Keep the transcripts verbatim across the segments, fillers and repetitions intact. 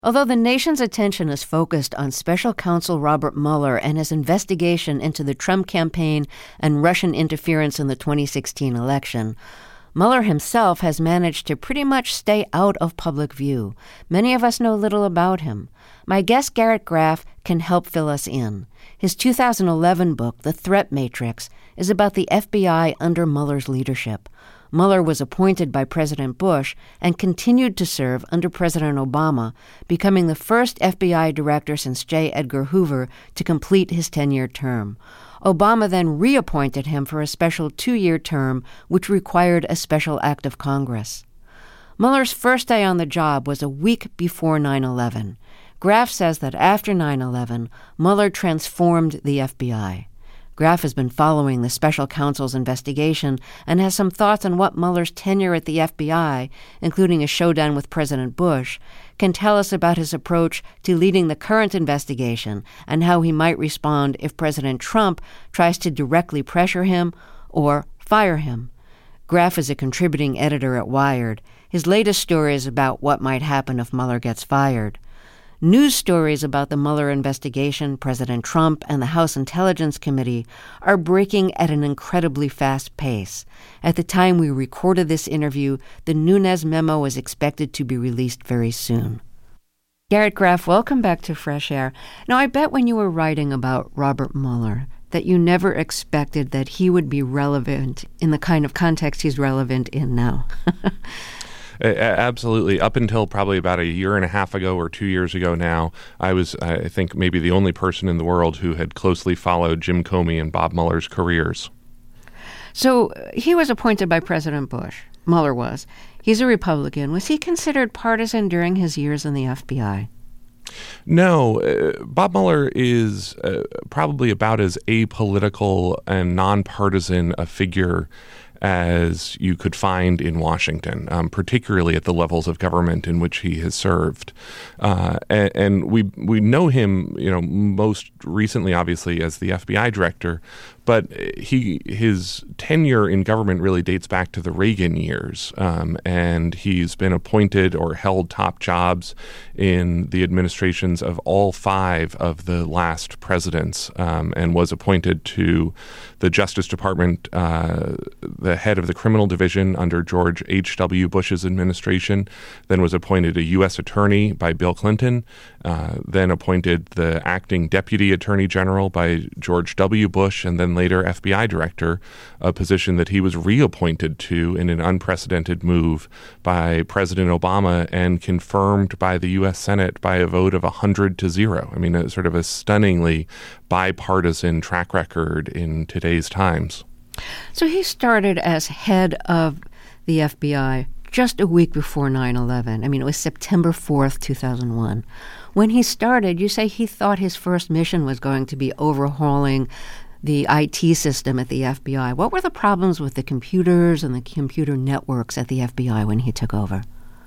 Although the nation's attention is focused on Special Counsel Robert Mueller and his investigation into the Trump campaign and Russian interference in the twenty sixteen election, Mueller himself has managed to pretty much stay out of public view. Many of us know little about him. My guest Garrett Graff can help fill us in. His two thousand eleven book, The Threat Matrix, is about the F B I under Mueller's leadership. Mueller was appointed by President Bush and continued to serve under President Obama, becoming the first F B I director since J. Edgar Hoover to complete his ten-year term. Obama then reappointed him for a special two-year term, which required a special act of Congress. Mueller's first day on the job was a week before nine eleven. Graff says that after nine eleven, Mueller transformed the F B I. Graff has been following the special counsel's investigation and has some thoughts on what Mueller's tenure at the F B I, including a showdown with President Bush, can tell us about his approach to leading the current investigation and how he might respond if President Trump tries to directly pressure him or fire him. Graff is a contributing editor at Wired. His latest story is about what might happen if Mueller gets fired. News stories about the Mueller investigation, President Trump, and the House Intelligence Committee are breaking at an incredibly fast pace. At the time we recorded this interview, the Nunes memo is expected to be released very soon. Garrett Graff, welcome back to Fresh Air. Now, I bet when you were writing about Robert Mueller that you never expected that he would be relevant in the kind of context he's relevant in now. Absolutely. Up until probably about a year and a half ago or two years ago now, I was, I think, maybe the only person in the world who had closely followed Jim Comey and Bob Mueller's careers. So he was appointed by President Bush. Mueller was. He's a Republican. Was he considered partisan during his years in the F B I? No. Uh, Bob Mueller is uh, probably about as apolitical and nonpartisan a figure as you could find in Washington, um, particularly at the levels of government in which he has served. Uh, and, and we we know him, you know, most recently, obviously, as the F B I director, but he his tenure in government really dates back to the Reagan years, um, and he's been appointed or held top jobs in the administrations of all five of the last presidents, um, and was appointed to the Justice Department, uh, the head of the criminal division under George H W. Bush's administration, then was appointed a U S attorney by Bill Clinton, uh, then appointed the acting deputy attorney general by George W. Bush, and then later F B I director, a position that he was reappointed to in an unprecedented move by President Obama and confirmed by the U S Senate by a vote of one hundred to zero. I mean, a, sort of a stunningly bipartisan track record in today's times. So he started as head of the F B I just a week before nine eleven. I mean, it was September fourth, two thousand one. When he started, you say he thought his first mission was going to be overhauling the I T system at the F B I. What were the problems with the computers and the computer networks at the F B I when he took over?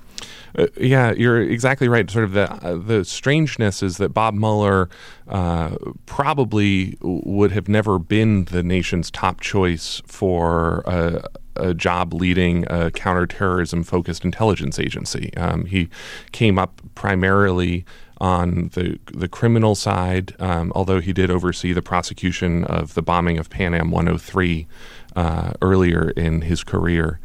Uh, yeah, you're exactly right. Sort of the uh, the strangeness is that Bob Mueller uh, probably would have never been the nation's top choice for a, a job leading a counterterrorism-focused intelligence agency. Um, he came up primarily on the the criminal side, um, although he did oversee the prosecution of the bombing of Pan Am one oh three uh, earlier in his career.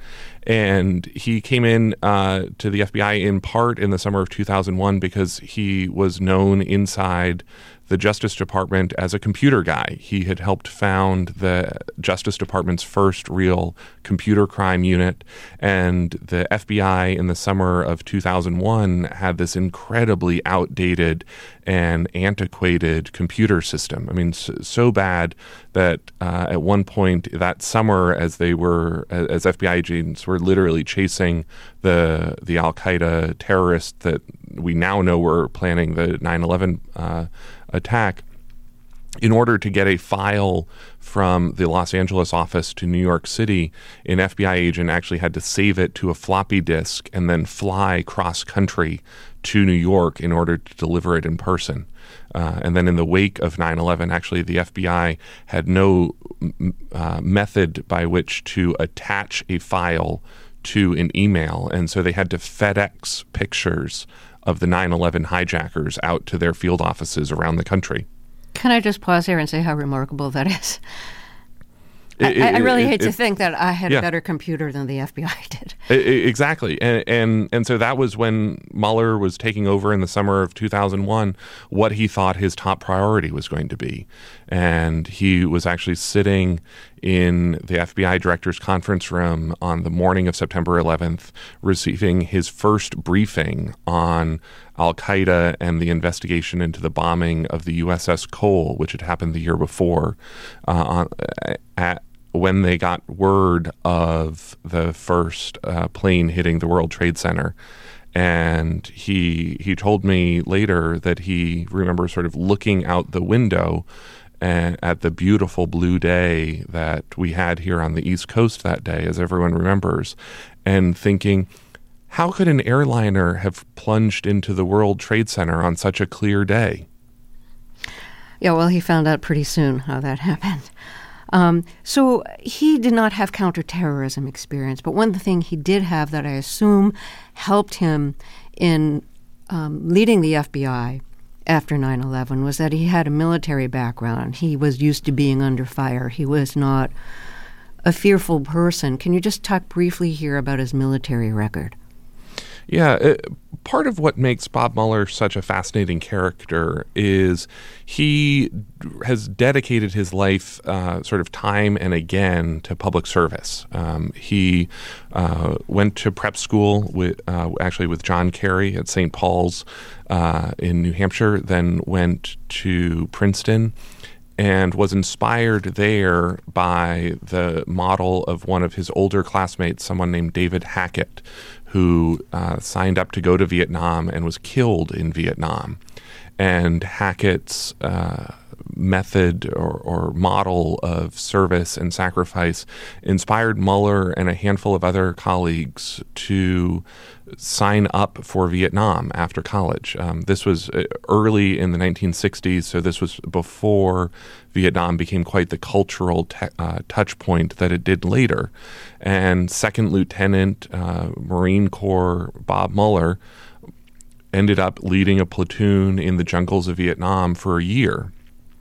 And he came in uh, to the F B I in part in the summer of two thousand one because he was known inside the Justice Department as a computer guy. He had helped found the Justice Department's first real computer crime unit, and the F B I in the summer of two thousand one had this incredibly outdated and antiquated computer system. I mean, so, so bad that uh, at one point that summer, as they were, as F B I agents were literally chasing the the Al-Qaeda terrorists that we now know were planning the nine eleven uh, attack, in order to get a file from the Los Angeles office to New York City, an F B I agent actually had to save it to a floppy disk and then fly cross-country to New York in order to deliver it in person. Uh, and then in the wake of nine eleven, actually, the F B I had no uh, method by which to attach a file to an email, and so they had to FedEx pictures of the nine eleven hijackers out to their field offices around the country. Can I just pause here and say how remarkable that is? It, I, I really it, hate it, to think that I had yeah. a better computer than the F B I did. It, exactly. And, and and so that was when Mueller was taking over in the summer of two thousand one, what he thought his top priority was going to be. And he was actually sitting in the F B I director's conference room on the morning of September eleventh, receiving his first briefing on al-Qaeda and the investigation into the bombing of the U S S Cole, which had happened the year before, uh, at when they got word of the first uh, plane hitting the World Trade Center. And he he told me later that he remembers sort of looking out the window and at the beautiful blue day that we had here on the East Coast that day, as everyone remembers, and thinking, how could an airliner have plunged into the World Trade Center on such a clear day? Yeah, well, he found out pretty soon how that happened. Um, so he did not have counterterrorism experience, but one thing he did have that I assume helped him in um, leading the F B I after nine eleven was that he had a military background. He was used to being under fire. He was not a fearful person. Can you just talk briefly here about his military record? Yeah, it, part of what makes Bob Mueller such a fascinating character is he has dedicated his life uh, sort of time and again to public service. Um, he uh, went to prep school with uh, actually with John Kerry at Saint Paul's uh, in New Hampshire, then went to Princeton and was inspired there by the model of one of his older classmates, someone named David Hackett, who uh, signed up to go to Vietnam and was killed in Vietnam. And Hackett's uh, method or, or model of service and sacrifice inspired Mueller and a handful of other colleagues to sign up for Vietnam after college. Um, this was early in the nineteen sixties, so this was before Vietnam became quite the cultural te- uh, touch point that it did later. And Second Lieutenant uh, Marine Corps Bob Mueller ended up leading a platoon in the jungles of Vietnam for a year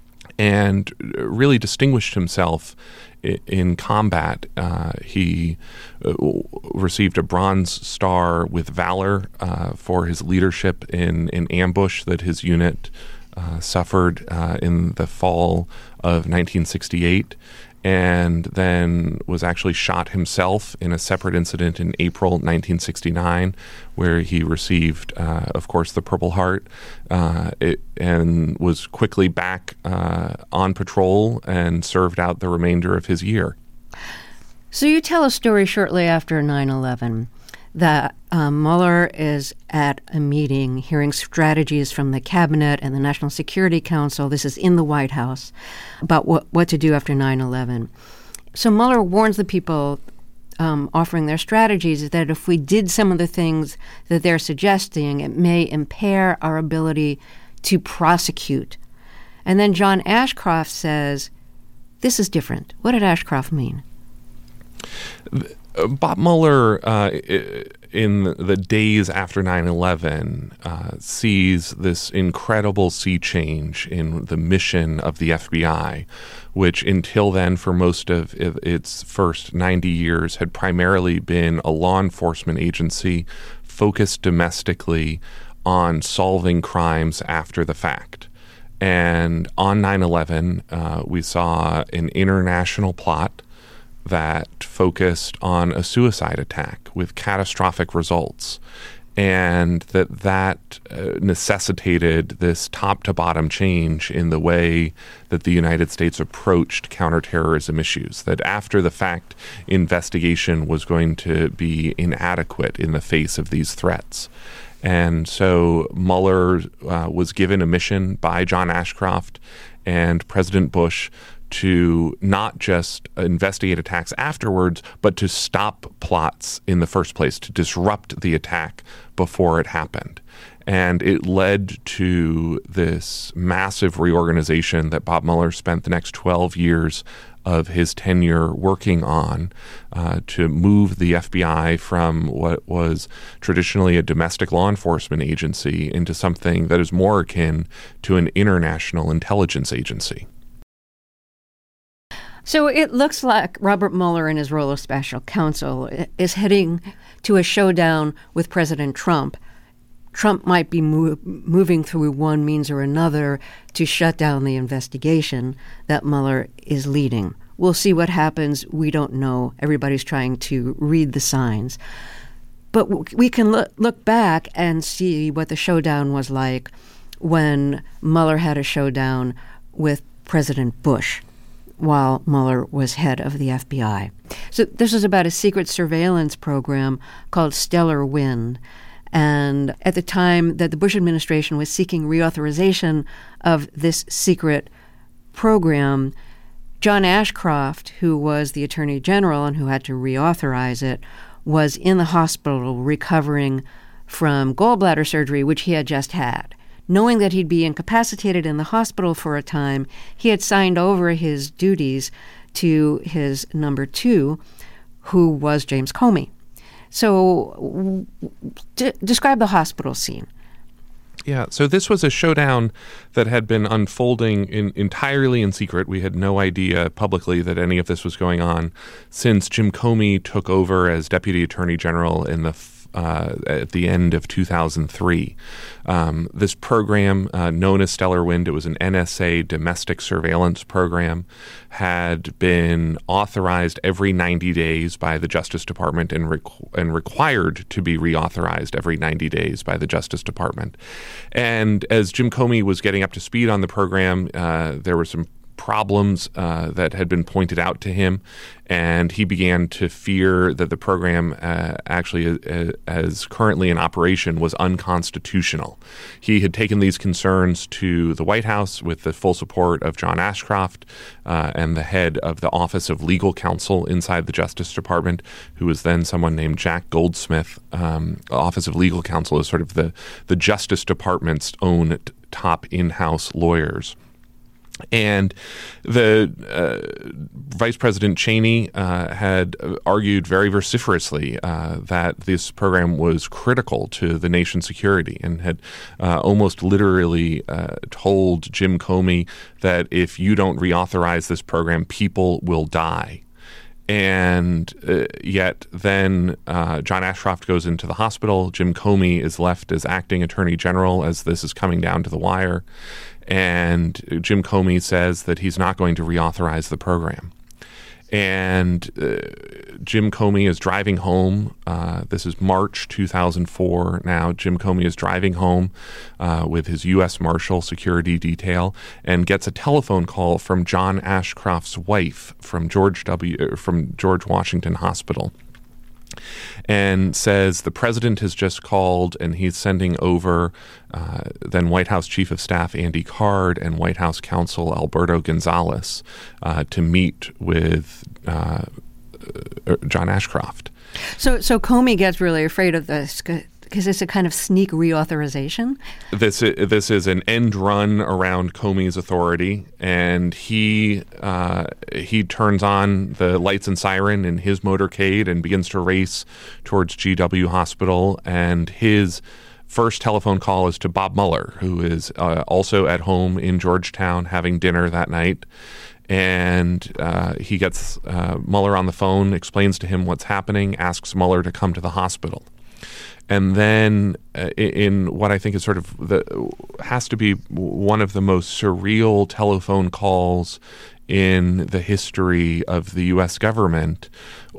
and really distinguished himself in, in combat. Uh, he uh, received a Bronze Star with Valor uh, for his leadership in an ambush that his unit uh, suffered uh, in the fall of nineteen sixty-eight, and then was actually shot himself in a separate incident in April nineteen sixty-nine, where he received, uh, of course, the Purple Heart, uh, it, and was quickly back uh, on patrol and served out the remainder of his year. So you tell a story shortly after nine eleven that um, Mueller is at a meeting hearing strategies from the cabinet and the National Security Council. This is in the White House about what, what to do after nine eleven. So Mueller warns the people um, offering their strategies that if we did some of the things that they're suggesting, it may impair our ability to prosecute. And then John Ashcroft says, this is different. What did Ashcroft mean? Bob Mueller, uh, in the days after nine eleven, uh, sees this incredible sea change in the mission of the F B I, which until then, for most of its first ninety years, had primarily been a law enforcement agency focused domestically on solving crimes after the fact. And on nine eleven, uh, we saw an international plot that focused on a suicide attack with catastrophic results, and that that uh, necessitated this top-to-bottom change in the way that the United States approached counterterrorism issues, that after-the-fact investigation was going to be inadequate in the face of these threats. And so Mueller uh, was given a mission by John Ashcroft and President Bush to not just investigate attacks afterwards, but to stop plots in the first place, to disrupt the attack before it happened. And it led to this massive reorganization that Bob Mueller spent the next twelve years of his tenure working on uh, to move the F B I from what was traditionally a domestic law enforcement agency into something that is more akin to an international intelligence agency. So it looks like Robert Mueller, in his role of special counsel, is heading to a showdown with President Trump. Trump might be mo- moving through one means or another to shut down the investigation that Mueller is leading. We'll see what happens. We don't know. Everybody's trying to read the signs. But w- we can look, look back and see what the showdown was like when Mueller had a showdown with President Bush while Mueller was head of the F B I. So this is about a secret surveillance program called Stellar Wind. And at the time that the Bush administration was seeking reauthorization of this secret program, John Ashcroft, who was the Attorney General and who had to reauthorize it, was in the hospital recovering from gallbladder surgery, which he had just had. Knowing that he'd be incapacitated in the hospital for a time, he had signed over his duties to his number two, who was James Comey. So d- describe the hospital scene. Yeah, so this was a showdown that had been unfolding in, entirely in secret. We had no idea publicly that any of this was going on since Jim Comey took over as Deputy Attorney General in the uh, at the end of two thousand three. Um, this program, uh, known as Stellar Wind, it was an N S A domestic surveillance program, had been authorized every ninety days by the Justice Department and, requ- and required to be reauthorized every ninety days by the Justice Department. And as Jim Comey was getting up to speed on the program, uh, there were some problems uh, that had been pointed out to him, and he began to fear that the program uh, actually uh, as currently in operation was unconstitutional. He had taken these concerns to the White House with the full support of John Ashcroft uh, and the head of the Office of Legal Counsel inside the Justice Department, who was then someone named Jack Goldsmith. Um, Office of Legal Counsel is sort of the, the Justice Department's own t- top in-house lawyers. And the uh, Vice President Cheney uh, had argued very vociferously uh, that this program was critical to the nation's security and had uh, almost literally uh, told Jim Comey that if you don't reauthorize this program, people will die. And uh, yet then uh, John Ashcroft goes into the hospital. Jim Comey is left as acting attorney general as this is coming down to the wire. And Jim Comey says that he's not going to reauthorize the program. And uh, Jim Comey is driving home. Uh, this is March two thousand four now. Jim Comey is driving home uh, with his U S Marshal security detail and gets a telephone call from John Ashcroft's wife from George W. from George Washington Hospital, and says the president has just called and he's sending over uh, then White House Chief of Staff Andy Card and White House Counsel Alberto Gonzales uh, to meet with uh, John Ashcroft. So, so Comey gets really afraid of this because it's a kind of sneak reauthorization? This is, this is an end run around Comey's authority, and he uh, he turns on the lights and siren in his motorcade and begins to race towards G W Hospital, and his first telephone call is to Bob Mueller, who is uh, also at home in Georgetown having dinner that night. And uh, he gets uh, Mueller on the phone, explains to him what's happening, asks Mueller to come to the hospital. And then uh, in what I think is sort of the has to be one of the most surreal telephone calls in the history of the U S government,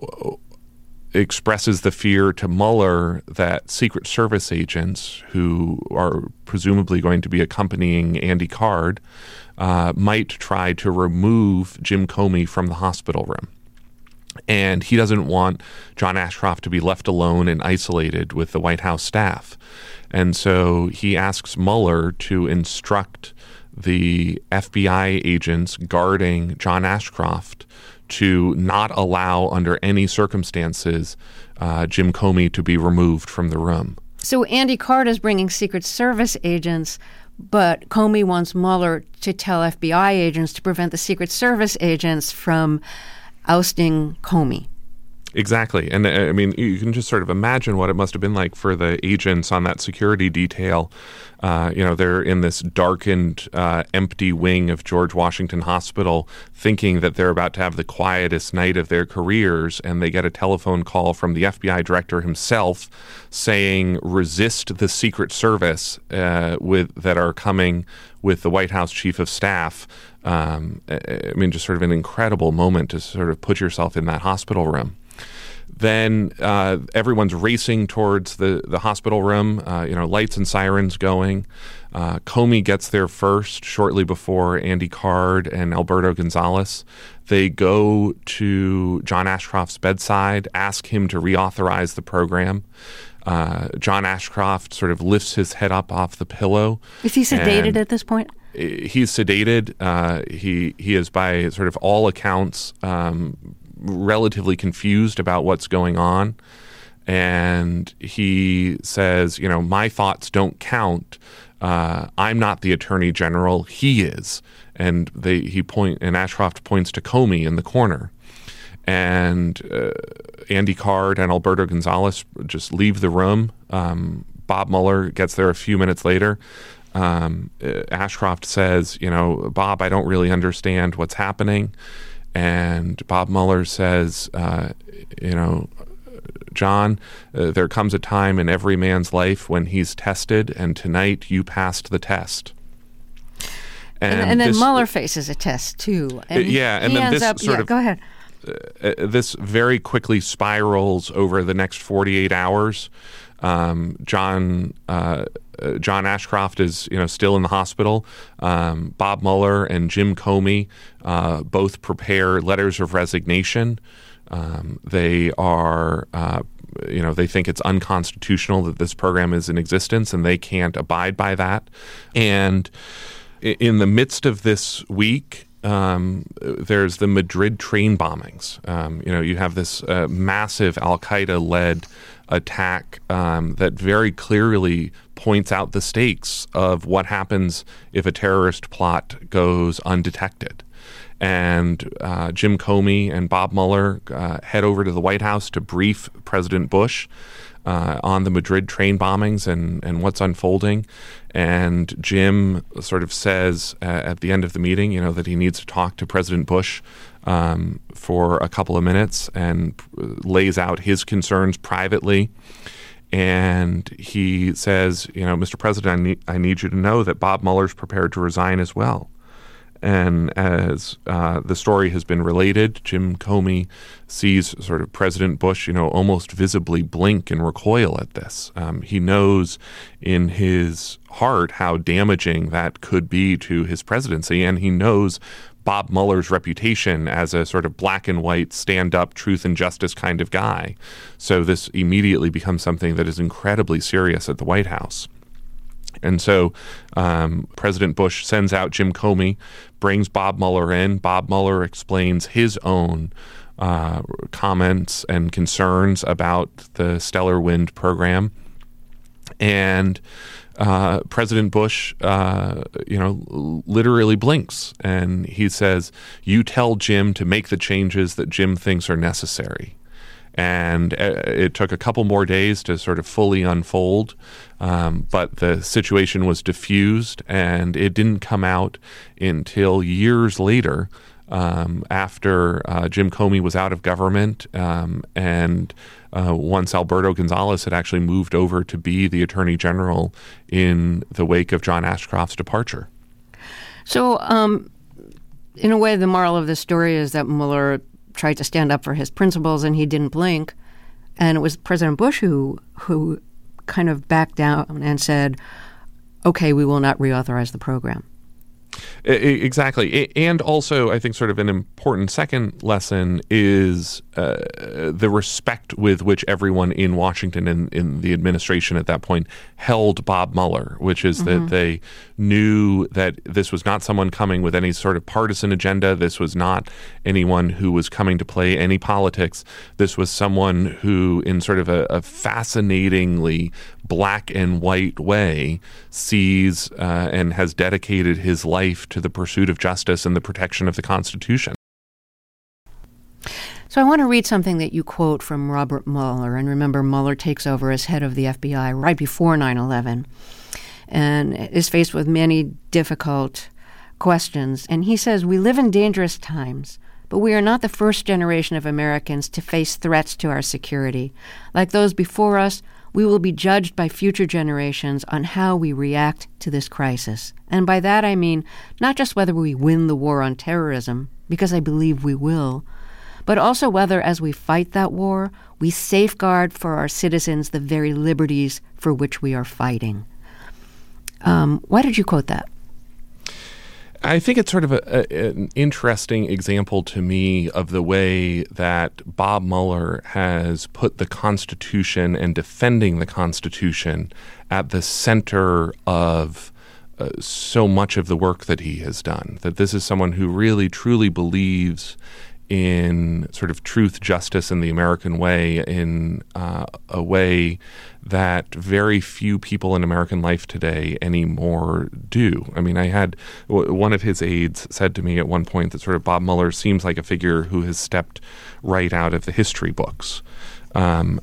expresses the fear to Mueller that Secret Service agents who are presumably going to be accompanying Andy Card uh, might try to remove Jim Comey from the hospital room. And he doesn't want John Ashcroft to be left alone and isolated with the White House staff. And so he asks Mueller to instruct the F B I agents guarding John Ashcroft to not allow under any circumstances uh, Jim Comey to be removed from the room. So Andy Card is bringing Secret Service agents, but Comey wants Mueller to tell F B I agents to prevent the Secret Service agents from ousting Comey. Exactly. And I mean, you can just sort of imagine what it must have been like for the agents on that security detail. Uh, you know, they're in this darkened, uh, empty wing of George Washington Hospital thinking that they're about to have the quietest night of their careers. And they get a telephone call from the F B I director himself saying, resist the Secret Service uh, with that are coming with the White House chief of staff. Um, I mean, just sort of an incredible moment to sort of put yourself in that hospital room. Then uh, everyone's racing towards the, the hospital room, uh, you know, lights and sirens going. Uh, Comey gets there first, shortly before Andy Card and Alberto Gonzales. They go to John Ashcroft's bedside, ask him to reauthorize the program. Uh, John Ashcroft sort of lifts his head up off the pillow. Is he sedated at this point? He's sedated. Uh, he he is, by sort of all accounts, um, relatively confused about what's going on. And he says, you know, my thoughts don't count. Uh, I'm not the attorney general. He is. And they he point and Ashcroft points to Comey in the corner. And uh, Andy Card and Alberto Gonzales just leave the room. Um, Bob Mueller gets there a few minutes later. Um, Ashcroft says, you know, Bob, I don't really understand what's happening. And Bob Mueller says, uh, you know, John, uh, there comes a time in every man's life when he's tested, and tonight you passed the test. And, and, and then this, Mueller faces a test, too. And yeah, and then this up, sort yeah, of... Go ahead. Uh, this very quickly spirals over the next forty-eight hours. Um, John uh, uh, John Ashcroft is, you know, still in the hospital. Um, Bob Mueller and Jim Comey uh, both prepare letters of resignation. Um, they are, uh, you know, they think it's unconstitutional that this program is in existence, and they can't abide by that. And in the midst of this week, Um, there's the Madrid train bombings. Um, you know, you have this uh, massive Al-Qaeda-led attack um, that very clearly points out the stakes of what happens if a terrorist plot goes undetected. And uh, Jim Comey and Bob Mueller uh, head over to the White House to brief President Bush Uh, on the Madrid train bombings and, and what's unfolding. And Jim sort of says uh, at the end of the meeting, you know, that he needs to talk to President Bush um, for a couple of minutes, and lays out his concerns privately. And he says, you know, Mister President, I need, I need you to know that Bob Mueller's prepared to resign as well. And as uh, the story has been related, Jim Comey sees sort of President Bush, you know, almost visibly blink and recoil at this. Um, he knows in his heart how damaging that could be to his presidency, and he knows Bob Mueller's reputation as a sort of black and white, stand-up, truth and justice kind of guy. So this immediately becomes something that is incredibly serious at the White House. And so um, President Bush sends out Jim Comey, brings Bob Mueller in. Bob Mueller explains his own uh, comments and concerns about the Stellar Wind program. And uh, President Bush, uh, you know, literally blinks. And he says, you tell Jim to make the changes that Jim thinks are necessary. And it took a couple more days to sort of fully unfold, um, but the situation was diffused, and it didn't come out until years later, um, after uh, Jim Comey was out of government, um, and uh, once Alberto Gonzales had actually moved over to be the Attorney General in the wake of John Ashcroft's departure. So, um, in a way, the moral of this story is that Mueller tried to stand up for his principles, and he didn't blink. And it was President Bush who who kind of backed down and said, okay, we will not reauthorize the program. Exactly. And also, I think sort of an important second lesson is uh, the respect with which everyone in Washington and in the administration at that point held Bob Mueller, which is mm-hmm. that they knew that this was not someone coming with any sort of partisan agenda. This was not anyone who was coming to play any politics. This was someone who, in sort of a, a fascinatingly black and white way, sees uh, and has dedicated his life to the pursuit of justice and the protection of the Constitution. So I want to read something that you quote from Robert Mueller. And remember, Mueller takes over as head of the F B I right before nine eleven and is faced with many difficult questions. And he says, "We live in dangerous times, but we are not the first generation of Americans to face threats to our security. Like those before us, we will be judged by future generations on how we react to this crisis. And by that I mean not just whether we win the war on terrorism, because I believe we will, but also whether, as we fight that war, we safeguard for our citizens the very liberties for which we are fighting." Um, why did you quote that? I think it's sort of a, a, an interesting example to me of the way that Bob Mueller has put the Constitution and defending the Constitution at the center of uh, so much of the work that he has done. That this is someone who really, truly believes in sort of truth, justice, and the American way in uh, a way that very few people in American life today anymore do. I mean, I had w- one of his aides said to me at one point that sort of Bob Mueller seems like a figure who has stepped right out of the history books. Um,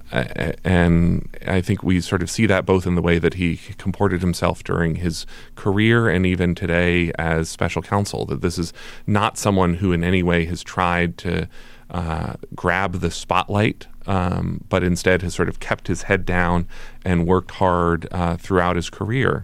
and I think we sort of see that both in the way that he comported himself during his career and even today as special counsel, that this is not someone who in any way has tried to uh, grab the spotlight, um, but instead has sort of kept his head down and worked hard uh, throughout his career.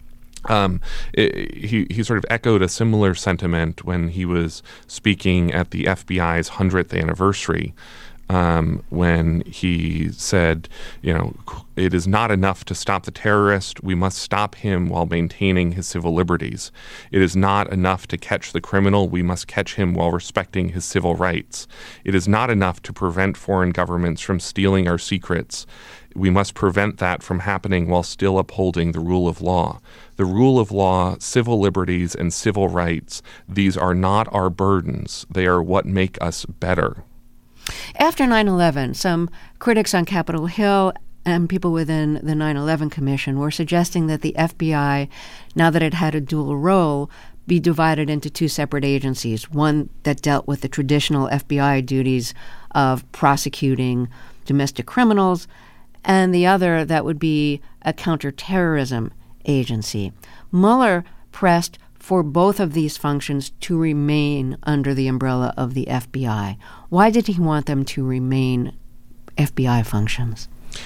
Um, it, he, he sort of echoed a similar sentiment when he was speaking at the F B I's hundredth anniversary. Um, when he said, you know, it is not enough to stop the terrorist. We must stop him while maintaining his civil liberties. It is not enough to catch the criminal. We must catch him while respecting his civil rights. It is not enough to prevent foreign governments from stealing our secrets. We must prevent that from happening while still upholding the rule of law. The rule of law, civil liberties, and civil rights, these are not our burdens. They are what make us better. After nine eleven, some critics on Capitol Hill and people within the nine eleven Commission were suggesting that the F B I, now that it had a dual role, be divided into two separate agencies, one that dealt with the traditional F B I duties of prosecuting domestic criminals, and the other that would be a counterterrorism agency. Mueller pressed for both of these functions to remain under the umbrella of the F B I. Why did he want them to remain F B I functions?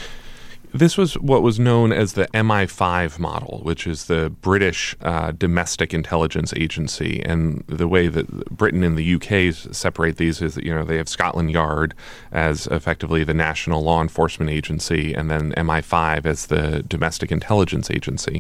This was what was known as the M I five model, which is the British uh, domestic intelligence agency. And the way that Britain and the U K separate these is that, you know, they have Scotland Yard as effectively the national law enforcement agency, and then M I five as the domestic intelligence agency.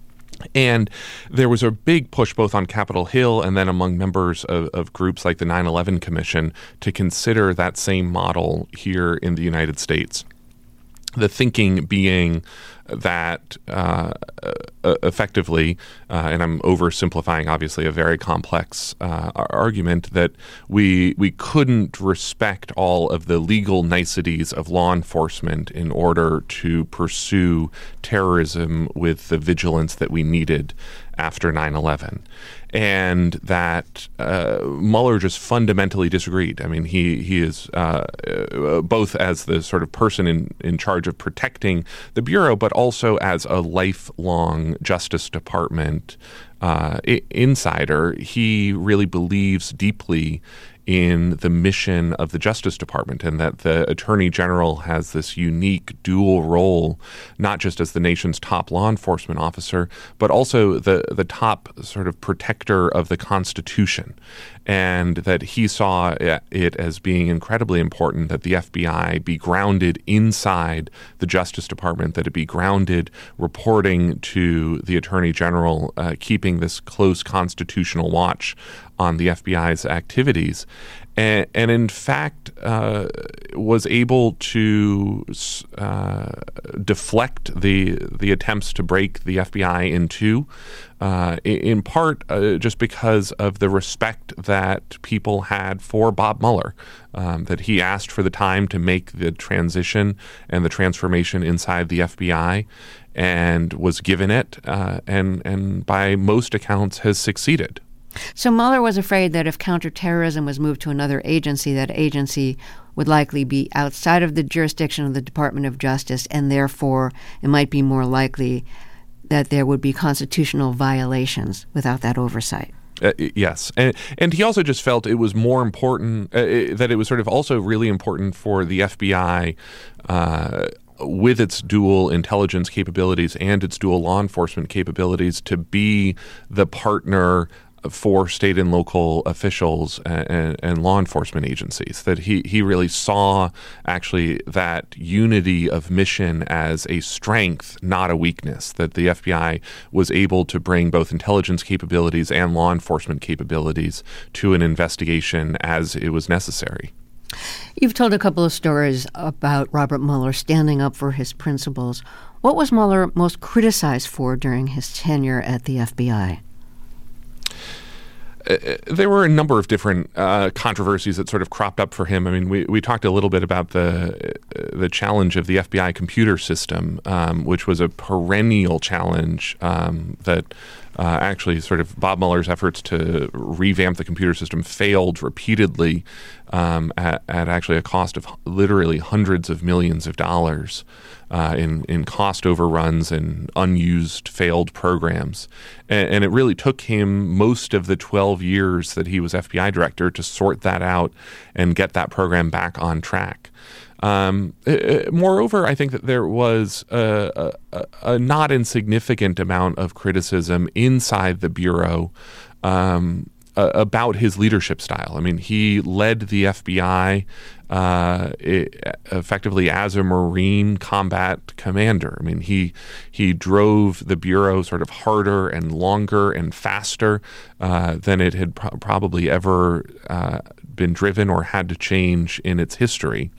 And there was a big push both on Capitol Hill and then among members of, of groups like the nine eleven Commission to consider that same model here in the United States. The thinking being that uh, uh, effectively, uh, and I'm oversimplifying obviously a very complex uh, argument, that we we couldn't respect all of the legal niceties of law enforcement in order to pursue terrorism with the vigilance that we needed after nine eleven. And that uh, Mueller just fundamentally disagreed. I mean, he he is uh, uh, both as the sort of person in, in charge of protecting the Bureau, but also as a lifelong Justice Department uh, I- insider. He really believes deeply in the mission of the Justice Department, and that the Attorney General has this unique dual role, not just as the nation's top law enforcement officer, but also the, the top sort of protector of the Constitution. And that he saw it as being incredibly important that the F B I be grounded inside the Justice Department, that it be grounded reporting to the Attorney General, uh, keeping this close constitutional watch on the F B I's activities. and, and in fact uh, was able to uh, deflect the the attempts to break the F B I in two, uh, in part uh, just because of the respect that people had for Bob Mueller, um, that he asked for the time to make the transition and the transformation inside the F B I, and was given it, uh, and and by most accounts has succeeded. So Mueller was afraid that if counterterrorism was moved to another agency, that agency would likely be outside of the jurisdiction of the Department of Justice, and therefore it might be more likely that there would be constitutional violations without that oversight. Uh, yes. And, and he also just felt it was more important, uh, it, that it was sort of also really important for the F B I, uh, with its dual intelligence capabilities and its dual law enforcement capabilities, to be the partner for state and local officials and, and law enforcement agencies. That he, he really saw actually that unity of mission as a strength, not a weakness, that the F B I was able to bring both intelligence capabilities and law enforcement capabilities to an investigation as it was necessary. You've told a couple of stories about Robert Mueller standing up for his principles. What was Mueller most criticized for during his tenure at the F B I? Uh, there were a number of different uh, controversies that sort of cropped up for him. I mean, we, we talked a little bit about the uh, the challenge of the F B I computer system, um, which was a perennial challenge um, that uh, actually sort of Bob Mueller's efforts to revamp the computer system failed repeatedly um, at, at actually a cost of literally hundreds of millions of dollars. Uh, in, in cost overruns and unused failed programs. And, and it really took him most of the twelve years that he was F B I director to sort that out and get that program back on track. Um, uh, moreover, I think that there was a, a, a not insignificant amount of criticism inside the Bureau um, uh, about his leadership style. I mean, he led the F B I Uh, it, effectively as a Marine combat commander. I mean, he he drove the Bureau sort of harder and longer and faster uh, than it had pro- probably ever uh, been driven or had to change in its history,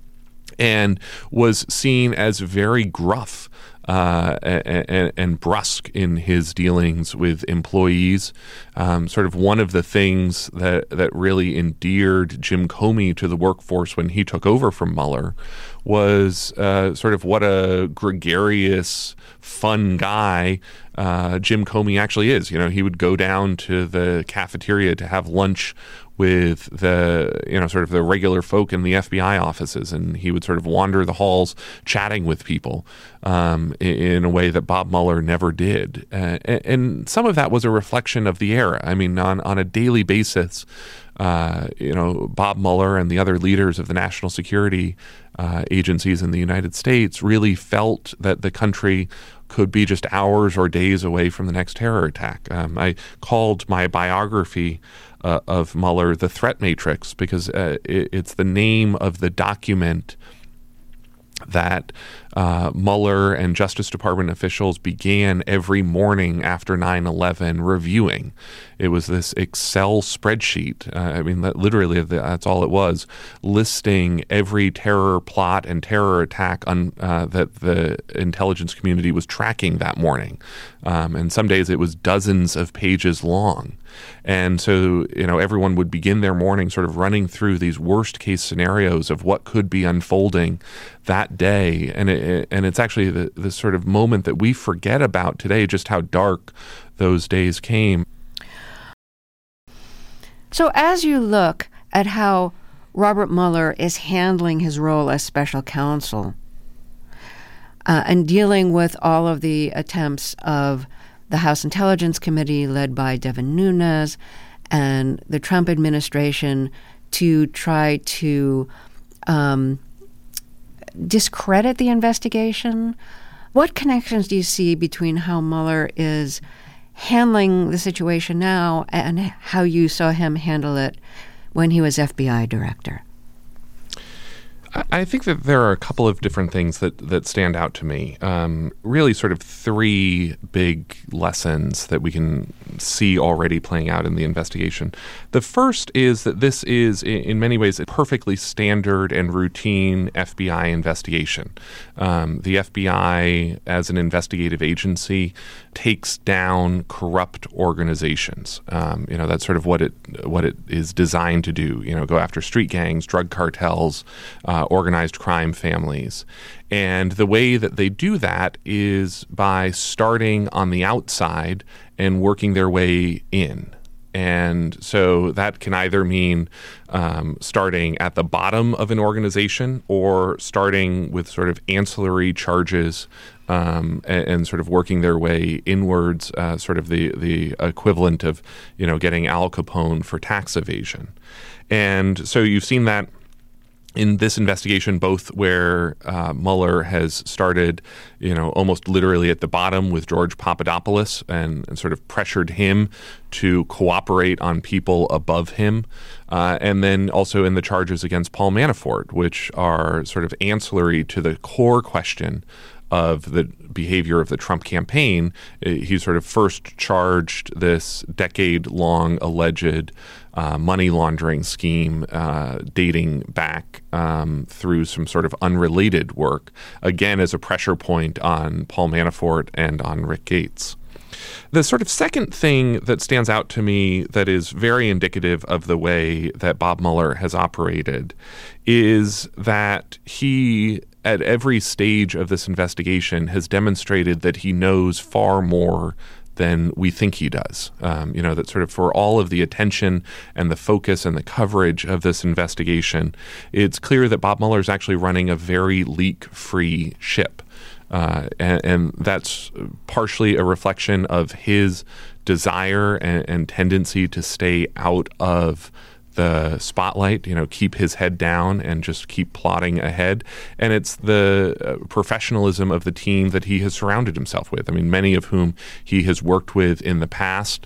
and was seen as very gruff Uh, and, and brusque in his dealings with employees. Um, sort of one of the things that, that really endeared Jim Comey to the workforce when he took over from Mueller was uh, sort of what a gregarious, fun guy uh, Jim Comey actually is. You know, he would go down to the cafeteria to have lunch with the, you know, sort of the regular folk in the F B I offices, and he would sort of wander the halls chatting with people um, in, in a way that Bob Mueller never did. Uh, and, and some of that was a reflection of the era. I mean, on, on a daily basis, uh, you know, Bob Mueller and the other leaders of the national security uh, agencies in the United States really felt that the country could be just hours or days away from the next terror attack. Um, I called my biography uh, of Mueller the Threat Matrix because uh, it, it's the name of the document that uh, Mueller and Justice Department officials began every morning after nine eleven reviewing. It was this Excel spreadsheet. Uh, I mean, that literally, that's all it was, listing every terror plot and terror attack on, uh, that the intelligence community was tracking that morning. Um, and some days it was dozens of pages long. And so, you know, everyone would begin their morning sort of running through these worst case scenarios of what could be unfolding that day. And it, and it's actually the, the sort of moment that we forget about today, just how dark those days came. So as you look at how Robert Mueller is handling his role as special counsel uh, and dealing with all of the attempts of the House Intelligence Committee led by Devin Nunes and the Trump administration to try to um, discredit the investigation, what connections do you see between how Mueller is handling the situation now and how you saw him handle it when he was F B I director? I think that there are a couple of different things that, that stand out to me. Um, really sort of three big lessons that we can see already playing out in the investigation. The first is that this is, in many ways, a perfectly standard and routine F B I investigation. Um, the F B I, as an investigative agency, takes down corrupt organizations. Um, you know, that's sort of what it what it is designed to do. You know, go after street gangs, drug cartels, uh, organized crime families. And the way that they do that is by starting on the outside and working their way in. And so that can either mean um, starting at the bottom of an organization or starting with sort of ancillary charges um, and, and sort of working their way inwards, uh, sort of the, the equivalent of, you know, getting Al Capone for tax evasion. And so you've seen that in this investigation, both where uh, Mueller has started, you know, almost literally at the bottom with George Papadopoulos and, and sort of pressured him to cooperate on people above him, uh, and then also in the charges against Paul Manafort, which are sort of ancillary to the core question of the behavior of the Trump campaign. He sort of first charged this decade-long alleged uh, money laundering scheme uh, dating back um, through some sort of unrelated work, again as a pressure point on Paul Manafort and on Rick Gates. The sort of second thing that stands out to me that is very indicative of the way that Bob Mueller has operated is that he, at every stage of this investigation, has demonstrated that he knows far more than we think he does. Um, you know, that sort of for all of the attention and the focus and the coverage of this investigation, it's clear that Bob Mueller is actually running a very leak-free ship. Uh, and, and that's partially a reflection of his desire and, and tendency to stay out of the spotlight, you know, keep his head down and just keep plodding ahead. And it's the uh, professionalism of the team that he has surrounded himself with. I mean, many of whom he has worked with in the past.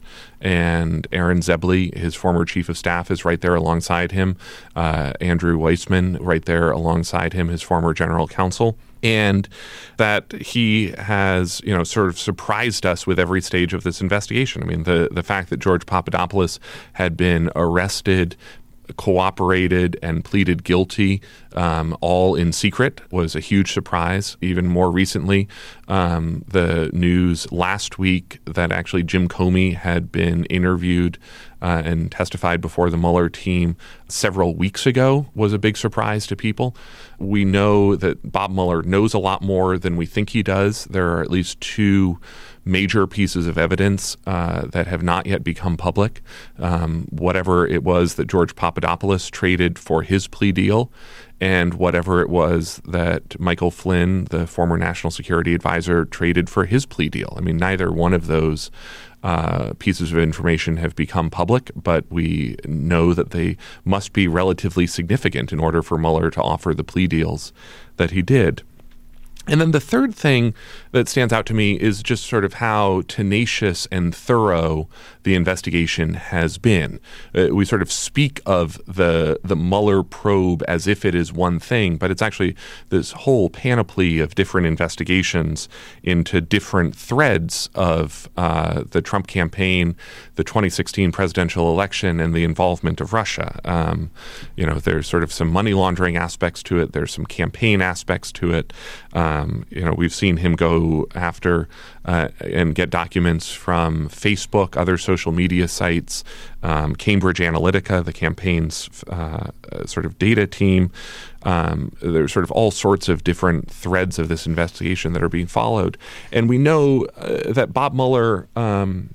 And Aaron Zebley, his former chief of staff, is right there alongside him. Uh, Andrew Weissman, right there alongside him, his former general counsel. And that he has, you know, sort of surprised us with every stage of this investigation. I mean, the, the fact that George Papadopoulos had been arrested, cooperated, and pleaded guilty, um, all in secret, was a huge surprise. Even more recently, um, the news last week that actually Jim Comey had been interviewed uh, and testified before the Mueller team several weeks ago was a big surprise to people. We know that Bob Mueller knows a lot more than we think he does. There are at least two major pieces of evidence uh, that have not yet become public. Um, whatever it was that George Papadopoulos traded for his plea deal, and whatever it was that Michael Flynn, the former national security advisor, traded for his plea deal. I mean, neither one of those uh, pieces of information have become public, but we know that they must be relatively significant in order for Mueller to offer the plea deals that he did. And then the third thing that stands out to me is just sort of how tenacious and thorough the investigation has been. Uh, we sort of speak of the the Mueller probe as if it is one thing, but it's actually this whole panoply of different investigations into different threads of uh, the Trump campaign, the twenty sixteen presidential election, and the involvement of Russia. Um, you know, there's sort of some money laundering aspects to it. There's some campaign aspects to it. Um, Um, you know, we've seen him go after uh, and get documents from Facebook, other social media sites, um, Cambridge Analytica, the campaign's uh, sort of data team. Um, there's sort of all sorts of different threads of this investigation that are being followed. And we know uh, that Bob Mueller um,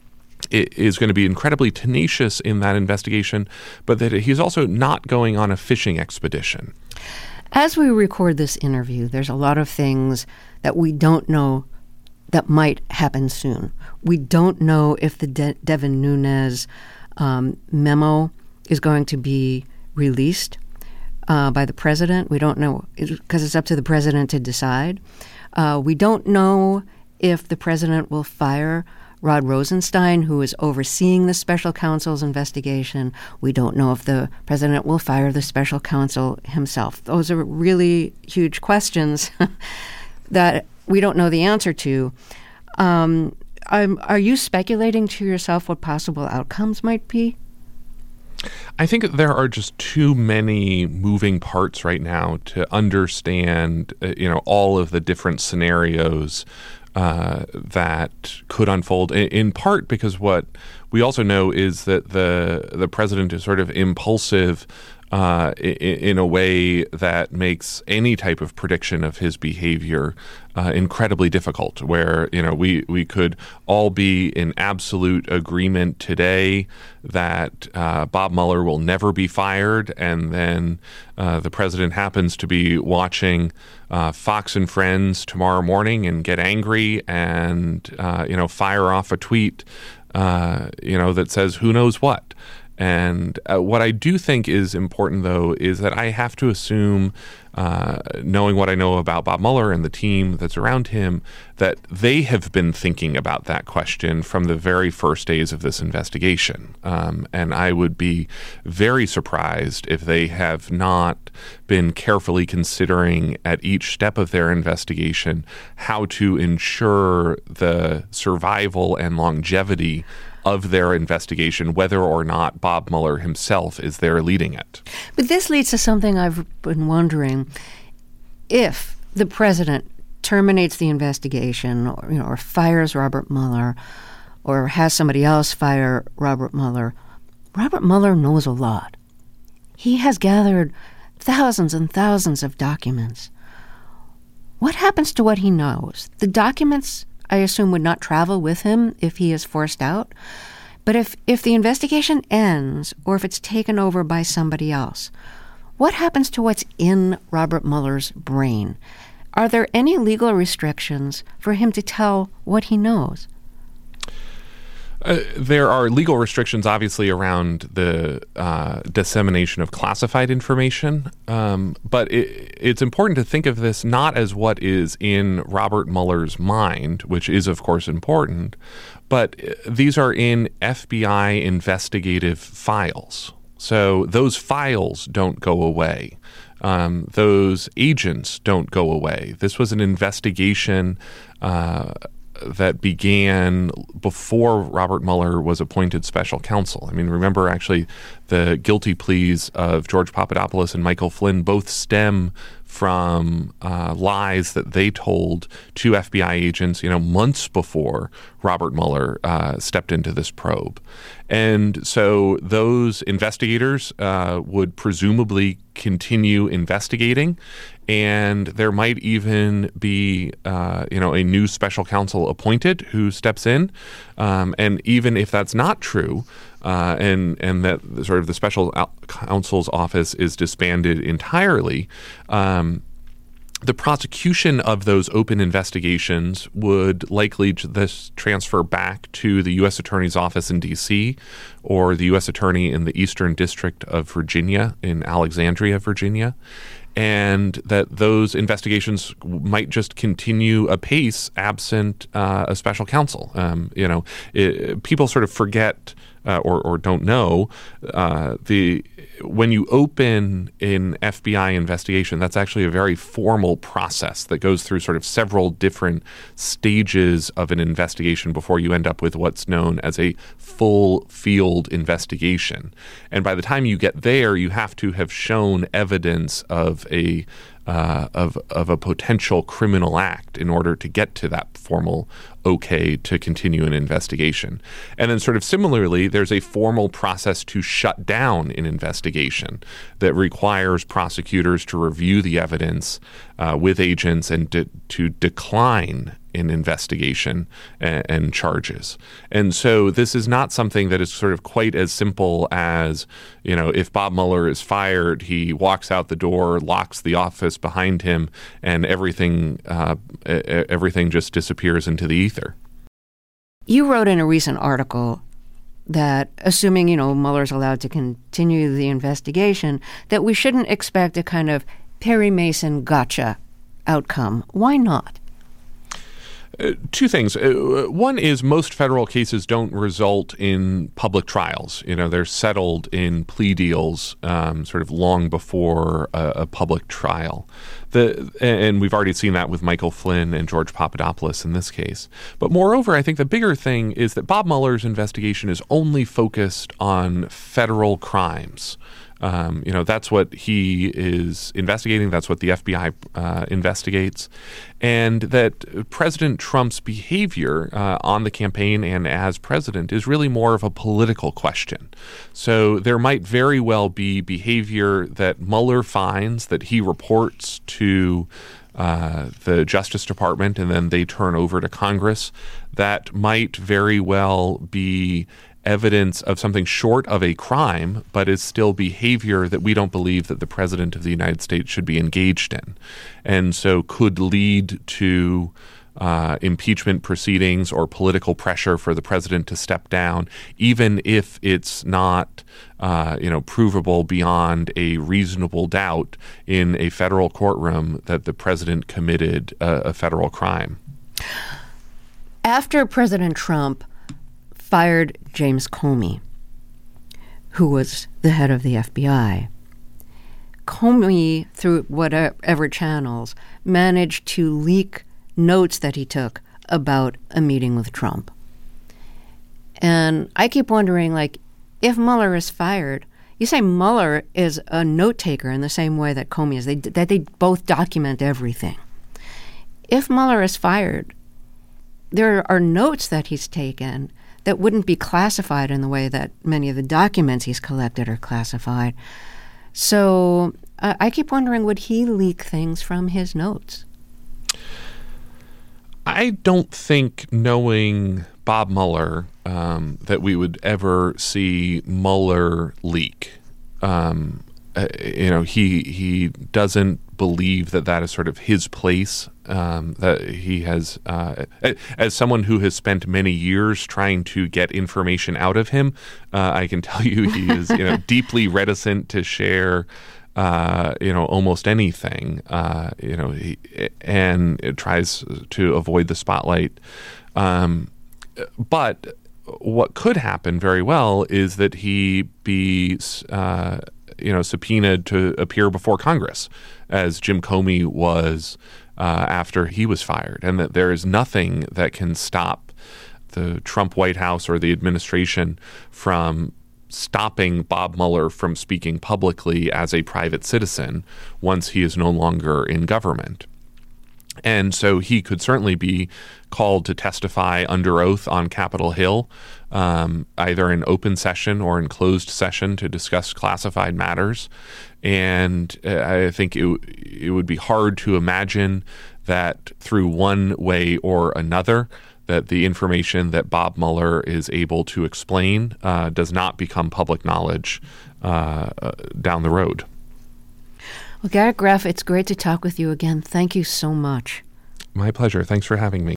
is going to be incredibly tenacious in that investigation, but that he's also not going on a fishing expedition. As we record this interview, there's a lot of things that we don't know that might happen soon. We don't know if the De- Devin Nunes um, memo is going to be released uh, by the president. We don't know because it's up to the president to decide. Uh, we don't know if the president will fire Rod Rosenstein, who is overseeing the special counsel's investigation. We don't know if the president will fire the special counsel himself. Those are really huge questions that we don't know the answer to. Um, um, are you speculating to yourself what possible outcomes might be? I think there are just too many moving parts right now to understand, uh, you know, all of the different scenarios uh, that could unfold. In, in part because what we also know is that the the president is sort of impulsive uh, in, in a way that makes any type of prediction of his behavior uh, incredibly difficult. Where you know we we could all be in absolute agreement today that uh, Bob Mueller will never be fired, and then uh, the president happens to be watching uh, Fox and Friends tomorrow morning and get angry and uh, you know fire off a tweet uh, you know that says who knows what. And uh, what I do think is important, though, is that I have to assume, uh, knowing what I know about Bob Mueller and the team that's around him, that they have been thinking about that question from the very first days of this investigation. Um, and I would be very surprised if they have not been carefully considering at each step of their investigation how to ensure the survival and longevity of their investigation, whether or not Bob Mueller himself is there leading it. But this leads to something I've been wondering. If the president terminates the investigation, or, you know, or fires Robert Mueller, or has somebody else fire Robert Mueller, Robert Mueller knows a lot. He has gathered thousands and thousands of documents. What happens to what he knows? The documents, I assume, would not travel with him if he is forced out. But if, if the investigation ends, or if it's taken over by somebody else, what happens to what's in Robert Mueller's brain? Are there any legal restrictions for him to tell what he knows? Uh, there are legal restrictions, obviously, around the uh, dissemination of classified information, um, but it, it's important to think of this not as what is in Robert Mueller's mind, which is, of course, important, but these are in F B I investigative files. So those files don't go away. Um, those agents don't go away. This was an investigation uh that began before Robert Mueller was appointed special counsel. I mean, remember, actually, the guilty pleas of George Papadopoulos and Michael Flynn both stem from uh, lies that they told to F B I agents, you know, months before Robert Mueller uh, stepped into this probe. And so those investigators uh, would presumably continue investigating, and there might even be, uh, you know, a new special counsel appointed who steps in. Um, and even if that's not true, uh, and and that sort of the special counsel's office is disbanded entirely, um, the prosecution of those open investigations would likely this transfer back to the U S Attorney's Office in D C or the U S Attorney in the Eastern District of Virginia in Alexandria, Virginia, and that those investigations might just continue apace absent uh, a special counsel. Um, you know, it, people sort of forget uh, or, or don't know uh, the when you open an F B I investigation, that's actually a very formal process that goes through sort of several different stages of an investigation before you end up with what's known as a full field investigation. And by the time you get there, you have to have shown evidence of a uh, of of a potential criminal act in order to get to that formal okay to continue an investigation. And then sort of similarly, there's a formal process to shut down an investigation that requires prosecutors to review the evidence uh, with agents and de- to decline an investigation and, and charges. And so this is not something that is sort of quite as simple as, you know, if Bob Mueller is fired, he walks out the door, locks the office behind him, and everything uh, everything just disappears into the ether. You wrote in a recent article that, assuming, you know, Mueller's allowed to continue the investigation, that we shouldn't expect a kind of Perry Mason gotcha outcome. Why not? Uh, two things. Uh, one is most federal cases don't result in public trials. You know, they're settled in plea deals um, sort of long before a, a public trial. The, and we've already seen that with Michael Flynn and George Papadopoulos in this case. But moreover, I think the bigger thing is that Bob Mueller's investigation is only focused on federal crimes. Um, you know, that's what he is investigating. That's what the F B I uh, investigates. And that President Trump's behavior uh, on the campaign and as president is really more of a political question. So there might very well be behavior that Mueller finds, that he reports to uh, the Justice Department, and then they turn over to Congress, that might very well be evidence of something short of a crime, but is still behavior that we don't believe that the President of the United States should be engaged in. And so could lead to uh, impeachment proceedings or political pressure for the President to step down, even if it's not uh, you know, provable beyond a reasonable doubt in a federal courtroom that the President committed a, a federal crime. After President Trump fired James Comey, who was the head of the F B I, Comey, through whatever channels, managed to leak notes that he took about a meeting with Trump. And I keep wondering, like, if Mueller is fired, you say Mueller is a note taker in the same way that Comey is, they, that they both document everything. If Mueller is fired, there are notes that he's taken that wouldn't be classified in the way that many of the documents he's collected are classified. So uh, I keep wondering, would he leak things from his notes? I don't think, knowing Bob Mueller, um, that we would ever see Mueller leak. Um, uh, you know, he he doesn't believe that that is sort of his place. Um, that he has, uh, as someone who has spent many years trying to get information out of him, uh, I can tell you he is, you know, deeply reticent to share, uh, you know, almost anything. Uh, you know, he, and it tries to avoid the spotlight. Um, but what could happen very well is that he be, uh, you know, subpoenaed to appear before Congress, as Jim Comey was uh, after he was fired, and that there is nothing that can stop the Trump White House or the administration from stopping Bob Mueller from speaking publicly as a private citizen once he is no longer in government. And so he could certainly be called to testify under oath on Capitol Hill, um, either in open session or in closed session, to discuss classified matters. And uh, I think it, it would be hard to imagine that through one way or another, that the information that Bob Mueller is able to explain uh, does not become public knowledge uh, uh, down the road. Well, Garrett Graff, it's great to talk with you again. Thank you so much. My pleasure. Thanks for having me.